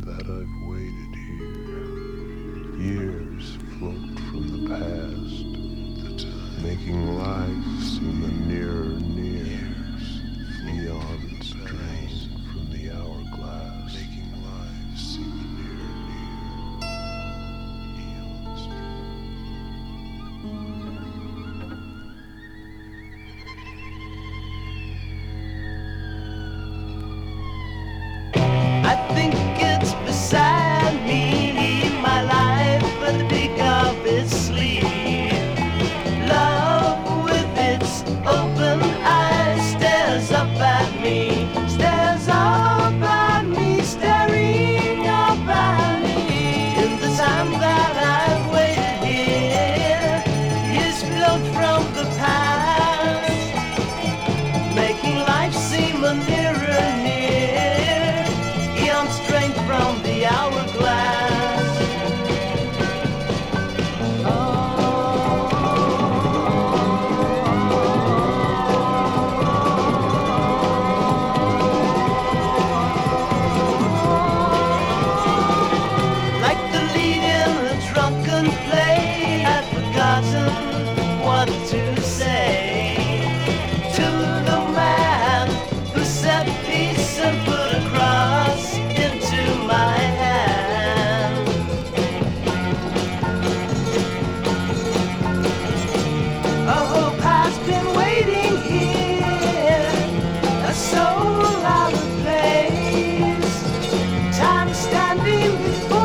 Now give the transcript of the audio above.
that I've waited here. Years float from the past, making life seem a nearer near. Eons drain from the hourglass, making life seem a nearer near. Eons I think it's beside me, my life at the peak of its sleep. Love with its open eyes stares up at me, staring up at me. In the time that I've waited here, years float from the past, making life seem a nearer near. Eons drained from the hourglass. Like the lead in a drunken play, I'd forgotten what to say to the man who said peace and put a cross into my hand. A hope has been waiting here, a soul out of place, time standing before